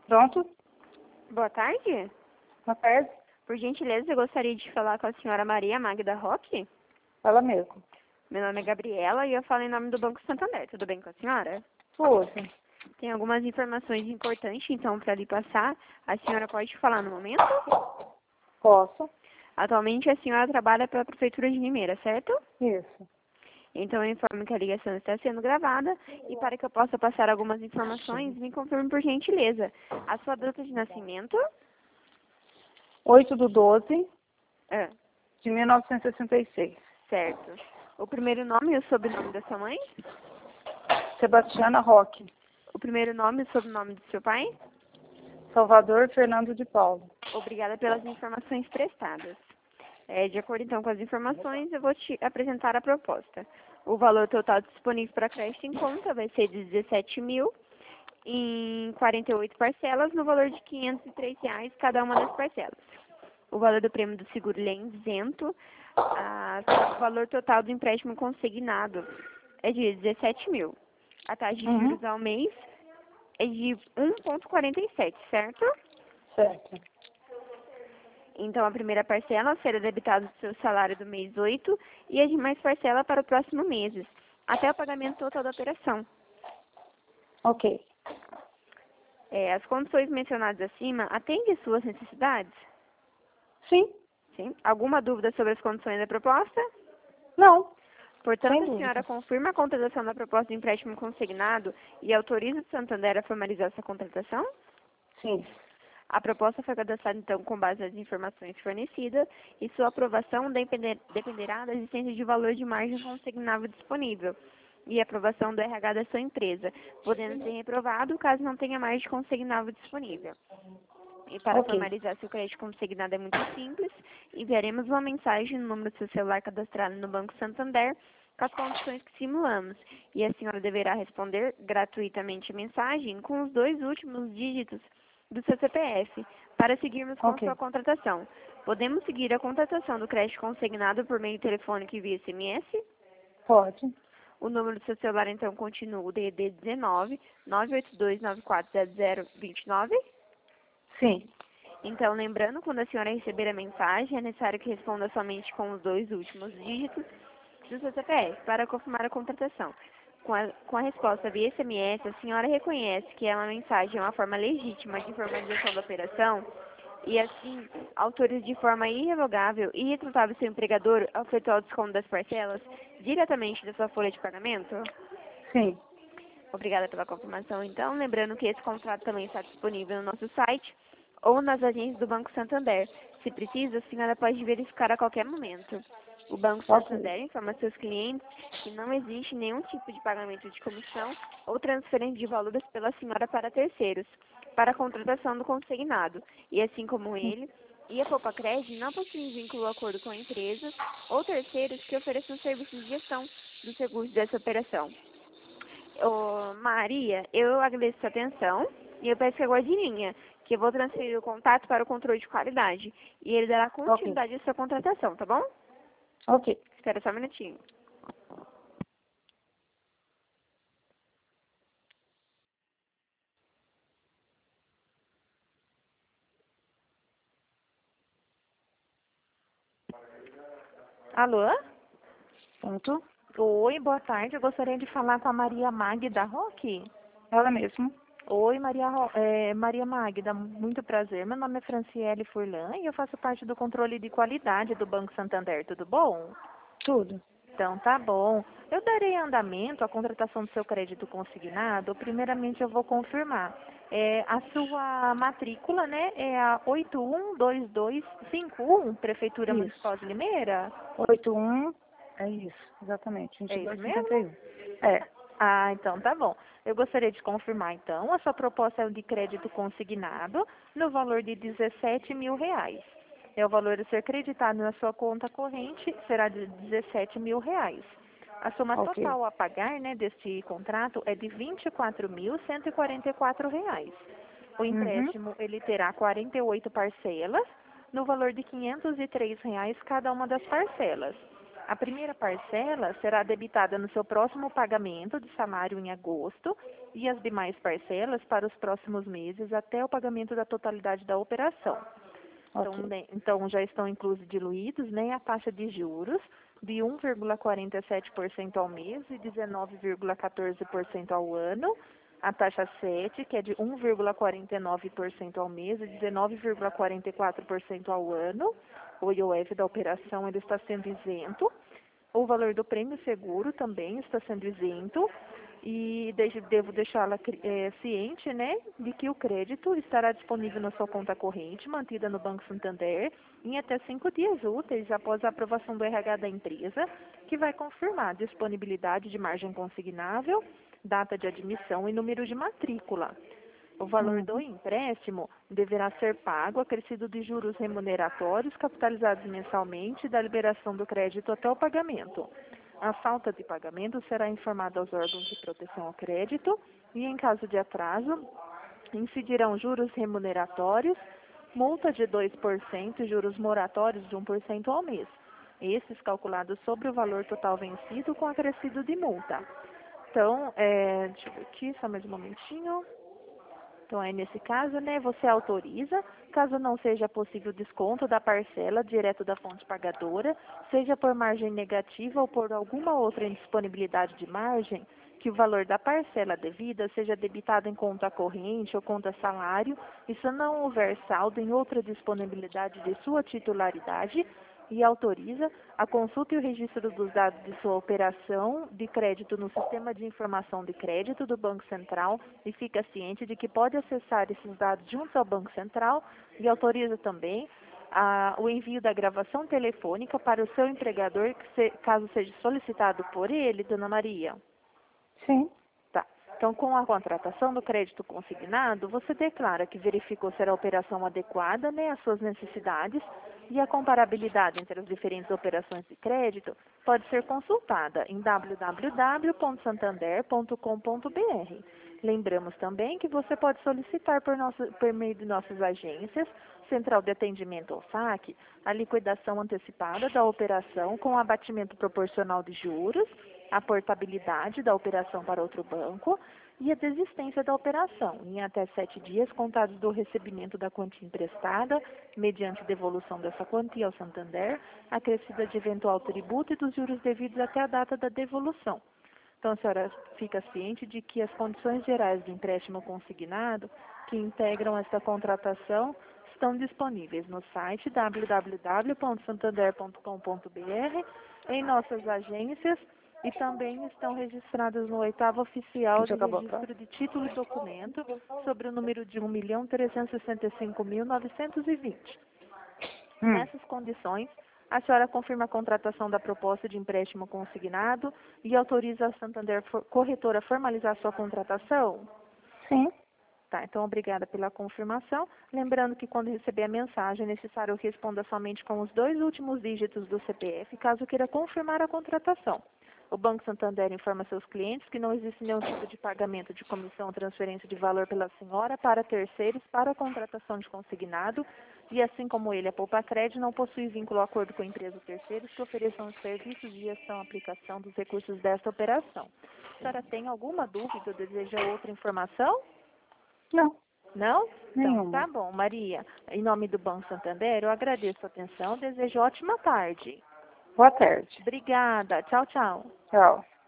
Pronto? Boa tarde. Boa tarde. Por gentileza, eu gostaria de falar com a senhora Maria Magda Roque. Fala mesmo. Meu nome é Gabriela e eu falo em nome do Banco Santander. Tudo bem com a senhora? Hoje. Tem algumas informações importantes, então, para lhe passar. A senhora pode falar no momento? Posso? Atualmente, a senhora trabalha pela Prefeitura de Limeira, certo? Isso. Então, eu informo que a ligação está sendo gravada e para que eu possa passar algumas informações, me confirme por gentileza. A sua data de nascimento? 8/12 Ah, de 1966. certo. O primeiro nome e o sobrenome da sua mãe? Sebastiana Roque. O primeiro nome e sobrenome do seu pai? Salvador Fernando de Paulo. Obrigada pelas informações prestadas. De acordo, então, com as informações, eu vou te apresentar a proposta. O valor total disponível para crédito em conta vai ser de 17 mil em 48 parcelas, no valor de R$ 503 cada uma das parcelas. O valor do prêmio do seguro ele é isento. O valor total do empréstimo consignado é de 17 mil. A taxa de juros ao mês é de 1,47, certo? Certo. Então, a primeira parcela será debitada do seu salário do mês 8 e a demais parcela para o próximo mês, até o pagamento total da operação. Ok. As condições mencionadas acima atendem às suas necessidades? Sim? Sim. Alguma dúvida sobre as condições da proposta? Não. Portanto, Sem a dúvida. senhora confirma a contratação da proposta de empréstimo consignado e autoriza o Santander a formalizar essa contratação? Sim. A proposta foi cadastrada, então, com base nas informações fornecidas e sua aprovação dependerá da existência de valor de margem consignável disponível e aprovação do RH da sua empresa, podendo ser reprovado caso não tenha margem consignável disponível. E para Ok. formalizar seu crédito consignado é muito simples, enviaremos uma mensagem no número do seu celular cadastrado no Banco Santander com as condições que simulamos, e a senhora deverá responder gratuitamente a mensagem com os 2 últimos dígitos do seu CPF, para seguirmos com Ok. sua contratação. Podemos seguir a contratação do crédito consignado por meio telefônico e via SMS? Pode. O número do seu celular, então, continua o DDD 19 982940029? Sim. Então, lembrando, quando a senhora receber a mensagem, é necessário que responda somente com os 2 últimos dígitos do seu CPF para confirmar a contratação. Com a resposta via SMS, a senhora reconhece que a mensagem é uma forma legítima de formalização da operação e, assim, autoriza de forma irrevogável e irretratável seu empregador ao efetuar o desconto das parcelas diretamente da sua folha de pagamento? Sim. Obrigada pela confirmação, então. Lembrando que esse contrato também está disponível no nosso site ou nas agências do Banco Santander. Se precisa, a senhora pode verificar a qualquer momento. O Banco Santander informa seus clientes que não existe nenhum tipo de pagamento de comissão ou transferência de valores pela senhora para terceiros, para a contratação do consignado. E assim como ele, e a Poupa Crédito não possui vínculo ou acordo com empresas ou terceiros que ofereçam serviços de gestão dos recursos dessa operação. Maria, eu agradeço a sua atenção e eu peço que aguarde em linha, que eu vou transferir o contato para o controle de qualidade e ele dará continuidade à sua contratação, tá bom? Ok. Espera só um minutinho. Alô? Pronto? Oi, boa tarde. Eu gostaria de falar com a Maria Magda Roque. Ela mesmo. Oi, Maria Magda, muito prazer. Meu nome é Franciele Furlan e eu faço parte do controle de qualidade do Banco Santander, tudo bom? Tudo. Então, tá bom. Eu darei andamento à contratação do seu crédito consignado. Primeiramente, eu vou confirmar. A sua matrícula, né, é a 812251, Prefeitura Isso. Municipal de Limeira? 81. É isso. Exatamente. É isso 2251. mesmo? É. Então tá bom. Eu gostaria de confirmar, então, a sua proposta é de crédito consignado no valor de R$ 17 mil. O valor a ser creditado na sua conta corrente será de R$ 17 mil. A soma Ok. total a pagar, né, deste contrato é de R$ 24.144. O empréstimo, ele terá 48 parcelas, no valor de R$ 503 cada uma das parcelas. A primeira parcela será debitada no seu próximo pagamento de salário em agosto e as demais parcelas para os próximos meses até o pagamento da totalidade da operação. Então, Ok. então já estão inclusos diluídos, né, a taxa de juros de 1,47% ao mês e 19,14% ao ano, a taxa 7, que é de 1,49% ao mês e 19,44% ao ano. O IOF da operação ele está sendo isento. O valor do prêmio seguro também está sendo isento. E devo deixá-la ciente, né, de que o crédito estará disponível na sua conta corrente, mantida no Banco Santander, em até 5 dias úteis após a aprovação do RH da empresa, que vai confirmar disponibilidade de margem consignável, data de admissão e número de matrícula. O valor do empréstimo deverá ser pago acrescido de juros remuneratórios capitalizados mensalmente da liberação do crédito até o pagamento. A falta de pagamento será informada aos órgãos de proteção ao crédito e, em caso de atraso, incidirão juros remuneratórios, multa de 2% e juros moratórios de 1% ao mês. Esses calculados sobre o valor total vencido com acrescido de multa. Então, deixa eu ver aqui, só mais um momentinho. Então, aí nesse caso, né, você autoriza, caso não seja possível desconto da parcela direto da fonte pagadora, seja por margem negativa ou por alguma outra indisponibilidade de margem, que o valor da parcela devida seja debitado em conta corrente ou conta salário, e se não houver saldo em outra disponibilidade de sua titularidade, e autoriza a consulta e o registro dos dados de sua operação de crédito no Sistema de Informação de Crédito do Banco Central e fica ciente de que pode acessar esses dados junto ao Banco Central e autoriza também o envio da gravação telefônica para o seu empregador, caso seja solicitado por ele, Dona Maria. Sim. Tá. Então, com a contratação do crédito consignado, você declara que verificou ser a operação adequada, né, às suas necessidades, e a comparabilidade entre as diferentes operações de crédito pode ser consultada em www.santander.com.br. Lembramos também que você pode solicitar por meio de nossas agências, Central de Atendimento ou SAC, a liquidação antecipada da operação com abatimento proporcional de juros, a portabilidade da operação para outro banco e a desistência da operação, em até 7 dias contados do recebimento da quantia emprestada, mediante devolução dessa quantia ao Santander, acrescida de eventual tributo e dos juros devidos até a data da devolução. Então, a senhora fica ciente de que as condições gerais do empréstimo consignado, que integram esta contratação, estão disponíveis no site www.santander.com.br, em nossas agências, e também estão registradas no 8º Oficial de Registro de Título e Documento, sobre o número de 1.365.920. Nessas condições, a senhora confirma a contratação da proposta de empréstimo consignado e autoriza a Santander Corretora a formalizar sua contratação? Sim. Tá, então obrigada pela confirmação. Lembrando que quando receber a mensagem, é necessário que responda somente com os 2 últimos dígitos do CPF, caso queira confirmar a contratação. O Banco Santander informa seus clientes que não existe nenhum tipo de pagamento de comissão ou transferência de valor pela senhora para terceiros para a contratação de consignado e, assim como ele, a Poupacred não possui vínculo ou acordo com empresas ou terceiros que ofereçam os serviços de gestão e aplicação dos recursos desta operação. A senhora tem alguma dúvida ou deseja outra informação? Não. Não? Então, Nenhuma. tá bom, Maria. Em nome do Banco Santander, eu agradeço a atenção, desejo ótima tarde. Boa tarde. Obrigada. Tchau, tchau. Tchau.